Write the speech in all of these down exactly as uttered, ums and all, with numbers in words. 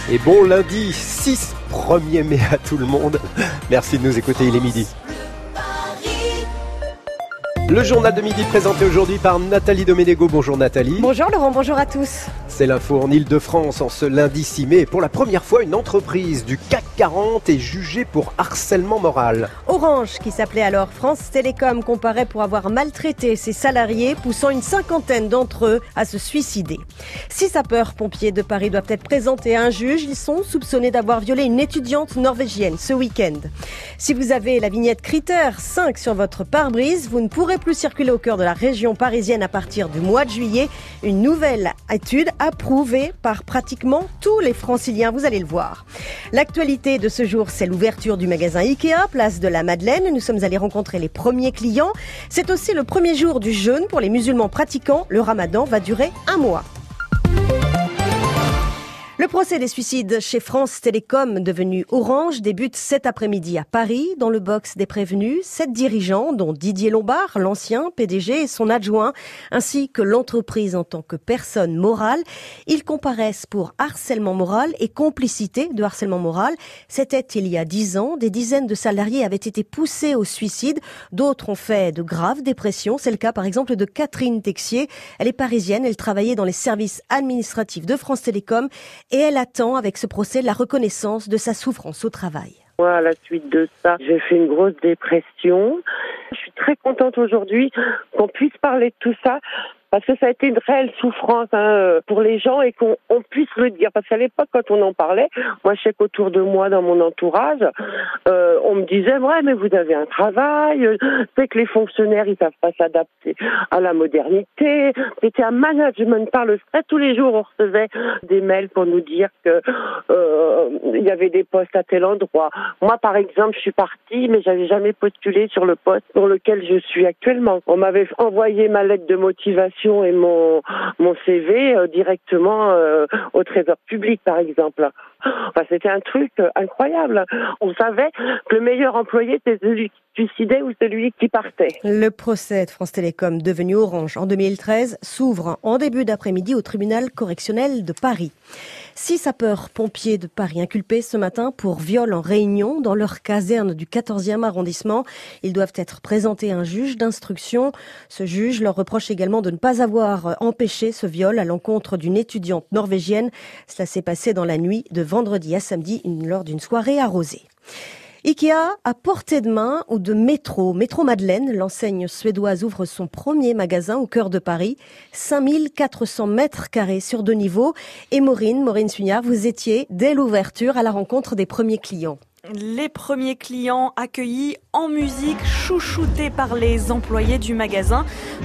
Et bon lundi six premier mai à tout le monde. Merci de nous écouter, il est midi. Le journal de midi présenté aujourd'hui par Nathalie Doménégo. Bonjour Nathalie. Bonjour Laurent, bonjour à tous. C'est l'info en Ile-de-France en ce lundi six mai. Pour la première fois, une entreprise du C A C quarante est jugée pour harcèlement moral. Orange, qui s'appelait alors France Télécom, comparait pour avoir maltraité ses salariés, poussant une cinquantaine d'entre eux à se suicider. Six sapeurs-pompiers de Paris doivent être présentés à un juge. Ils sont soupçonnés d'avoir violé une étudiante norvégienne ce week-end. Si vous avez la vignette Critère cinq sur votre pare-brise, vous ne pourrez plus circuler au cœur de la région parisienne à partir du mois de juillet. Une nouvelle étude approuvée par pratiquement tous les franciliens, vous allez le voir. L'actualité de ce jour, c'est l'ouverture du magasin Ikea, place de la Madeleine. Nous sommes allés rencontrer les premiers clients. C'est aussi le premier jour du jeûne pour les musulmans pratiquants. Le ramadan va durer un mois. Le procès des suicides chez France Télécom, devenu Orange, débute cet après-midi à Paris. Dans le box des prévenus, sept dirigeants, dont Didier Lombard, l'ancien P D G et son adjoint, ainsi que l'entreprise en tant que personne morale. Ils comparaissent pour harcèlement moral et complicité de harcèlement moral. C'était il y a dix ans. Des dizaines de salariés avaient été poussés au suicide. D'autres ont fait de graves dépressions. C'est le cas, par exemple, de Catherine Texier. Elle est parisienne. Elle travaillait dans les services administratifs de France Télécom. Et elle attend avec ce procès la reconnaissance de sa souffrance au travail. Moi, à la suite de ça, j'ai fait une grosse dépression. Je suis très contente aujourd'hui qu'on puisse parler de tout ça, parce que ça a été une réelle souffrance hein, pour les gens et qu'on on puisse le dire. Parce qu'à l'époque, quand on en parlait, moi je sais qu'autour de moi, dans mon entourage, euh, on me disait « Ouais, mais vous avez un travail, c'est que les fonctionnaires, ils savent pas s'adapter à la modernité. » C'était un management par le stress. Tous les jours, on recevait des mails pour nous dire que euh, il y avait des postes à tel endroit. Moi, par exemple, je suis partie, mais j'avais jamais postulé sur le poste sur lequel je suis actuellement. On m'avait envoyé ma lettre de motivation et mon mon C V euh, directement euh, au Trésor public, par exemple. Enfin, c'était un truc euh, incroyable. On savait que le meilleur employé, c'était celui qui suicidait ou celui qui partait. Le procès de France Télécom, devenu Orange en deux mille treize, s'ouvre en début d'après-midi au tribunal correctionnel de Paris. Six sapeurs-pompiers de Paris inculpés ce matin pour viol en réunion dans leur caserne du quatorzième arrondissement. Ils doivent être présentés à un juge d'instruction. Ce juge leur reproche également de ne pas avoir empêché ce viol à l'encontre d'une étudiante norvégienne. Cela s'est passé dans la nuit de vendredi à samedi lors d'une soirée arrosée. Ikea à portée de main ou de métro. Métro Madeleine, l'enseigne suédoise ouvre son premier magasin au cœur de Paris. cinq mille quatre cents mètres carrés sur deux niveaux. Et Maureen, Maureen Suignard, vous étiez dès l'ouverture à la rencontre des premiers clients. Les premiers clients accueillis en musique, chouchoutés par les employés du magasin.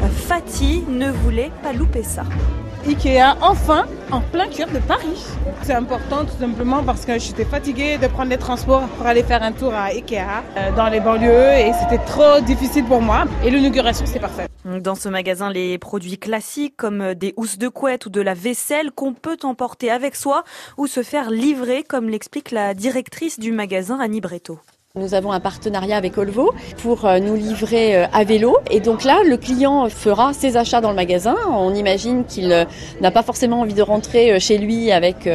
Fatih ne voulait pas louper ça. Ikea, enfin, en plein cœur de Paris. C'est important tout simplement parce que j'étais fatiguée de prendre les transports pour aller faire un tour à Ikea euh, dans les banlieues et c'était trop difficile pour moi. Et l'inauguration, c'est parfait. Dans ce magasin, les produits classiques comme des housses de couette ou de la vaisselle qu'on peut emporter avec soi ou se faire livrer, comme l'explique la directrice du magasin, Annie Breteau. Nous avons un partenariat avec Olvo pour nous livrer à vélo. Et donc là, le client fera ses achats dans le magasin. On imagine qu'il n'a pas forcément envie de rentrer chez lui avec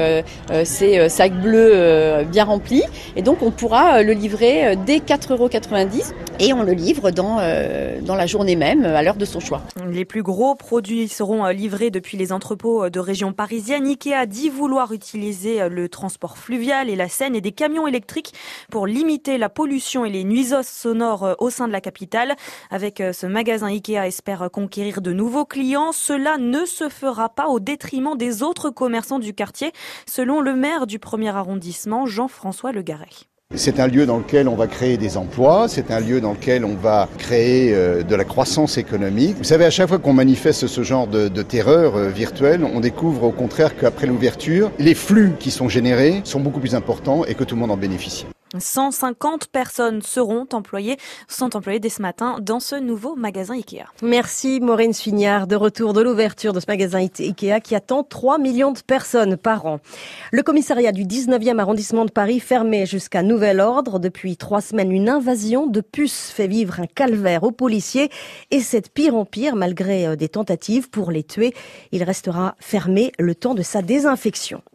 ses sacs bleus bien remplis. Et donc, on pourra le livrer dès quatre euros quatre-vingt-dix et on le livre dans, dans la journée même, à l'heure de son choix. Les plus gros produits seront livrés depuis les entrepôts de région parisienne. Ikea dit vouloir utiliser le transport fluvial et la Seine et des camions électriques pour limiter la pollution et les nuisances sonores au sein de la capitale. Avec ce magasin, Ikea espère conquérir de nouveaux clients. Cela ne se fera pas au détriment des autres commerçants du quartier, selon le maire du premier arrondissement, Jean-François Le Garret. C'est un lieu dans lequel on va créer des emplois, c'est un lieu dans lequel on va créer euh, de la croissance économique. Vous savez, à chaque fois qu'on manifeste ce genre de, de terreur euh, virtuelle, on découvre au contraire qu'après l'ouverture, les flux qui sont générés sont beaucoup plus importants et que tout le monde en bénéficie. cent cinquante personnes seront employées, sont employées dès ce matin dans ce nouveau magasin Ikea. Merci Maureen Suignard, de retour de l'ouverture de ce magasin Ikea qui attend trois millions de personnes par an. Le commissariat du dix-neuvième arrondissement de Paris fermé jusqu'à nouvel ordre. Depuis trois semaines, une invasion de puces fait vivre un calvaire aux policiers et c'est de pire en pire malgré des tentatives pour les tuer. Il restera fermé le temps de sa désinfection.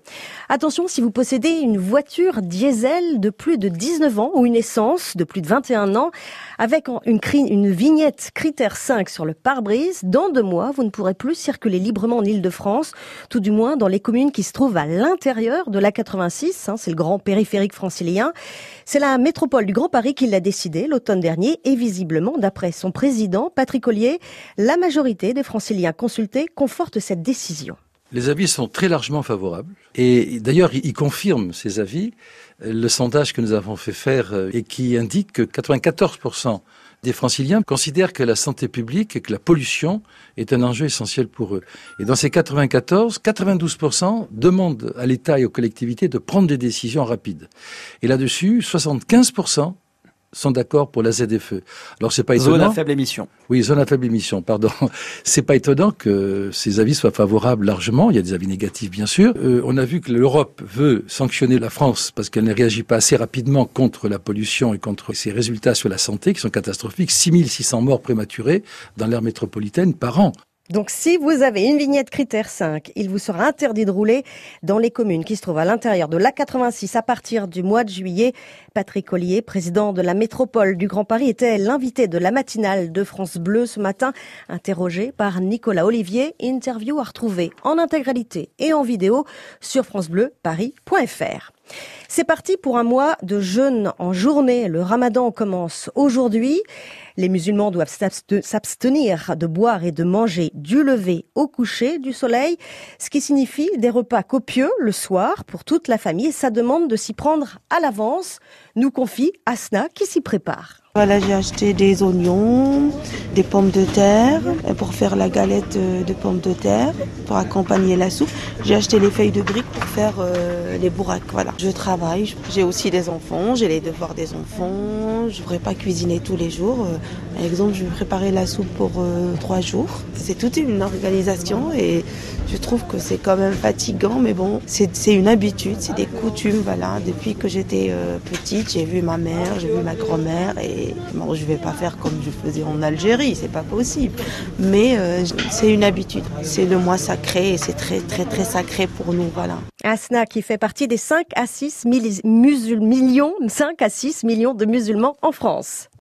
Attention, si vous possédez une voiture diesel de plus de dix-neuf ans ou une essence de plus de vingt et un ans, avec une, cri- une vignette critère cinq sur le pare-brise, dans deux mois, vous ne pourrez plus circuler librement en Île-de-France, tout du moins dans les communes qui se trouvent à l'intérieur de l'A quatre-vingt-six, hein, c'est le grand périphérique francilien. C'est la métropole du Grand Paris qui l'a décidé l'automne dernier et visiblement, d'après son président, Patrick Ollier, la majorité des franciliens consultés conforte cette décision. Les avis sont très largement favorables et d'ailleurs ils confirment ces avis. Le sondage que nous avons fait faire et qui indique que quatre-vingt-quatorze pour cent des franciliens considèrent que la santé publique et que la pollution est un enjeu essentiel pour eux. Et dans ces quatre-vingt-quatorze, quatre-vingt-douze pour cent demandent à l'État et aux collectivités de prendre des décisions rapides. Et là-dessus, soixante-quinze pour cent sont d'accord pour la Z F E. Alors c'est pas étonnant. Zone à faible émission. Oui, zone à faible émission, pardon. C'est pas étonnant que ces avis soient favorables largement. Il y a des avis négatifs, bien sûr. Euh, on a vu que l'Europe veut sanctionner la France parce qu'elle ne réagit pas assez rapidement contre la pollution et contre ses résultats sur la santé qui sont catastrophiques. six mille six cents morts prématurées dans l'aire métropolitaine par an. Donc si vous avez une vignette critère cinq, il vous sera interdit de rouler dans les communes qui se trouvent à l'intérieur de l'A quatre-vingt-six à partir du mois de juillet. Patrick Ollier, président de la métropole du Grand Paris, était l'invité de la matinale de France Bleu ce matin, interrogé par Nicolas Olivier. Interview à retrouver en intégralité et en vidéo sur francebleu paris point f r. C'est parti pour un mois de jeûne en journée. Le ramadan commence aujourd'hui. Les musulmans doivent s'abstenir de boire et de manger du lever au coucher du soleil, ce qui signifie des repas copieux le soir pour toute la famille. Et ça demande de s'y prendre à l'avance, nous confie Asna qui s'y prépare. Voilà, j'ai acheté des oignons, des pommes de terre pour faire la galette de pommes de terre, pour accompagner la soupe. J'ai acheté les feuilles de briques pour faire euh, les bourraques. Voilà. Je travaille, j'ai aussi des enfants, j'ai les devoirs des enfants. Je ne pourrais pas cuisiner tous les jours. Par exemple, je vais préparer la soupe pour euh, trois jours. C'est toute une organisation et je trouve que c'est quand même fatigant, mais bon, c'est, c'est une habitude, c'est des coutumes. Voilà. Depuis que j'étais euh, petite, j'ai vu ma mère, j'ai vu ma grand-mère et bon, je vais pas faire comme je faisais en Algérie, c'est pas possible. Mais euh, c'est une habitude. C'est le mois sacré et c'est très très très sacré pour nous, voilà. Asna qui fait partie des cinq à six millions de musulmans en France.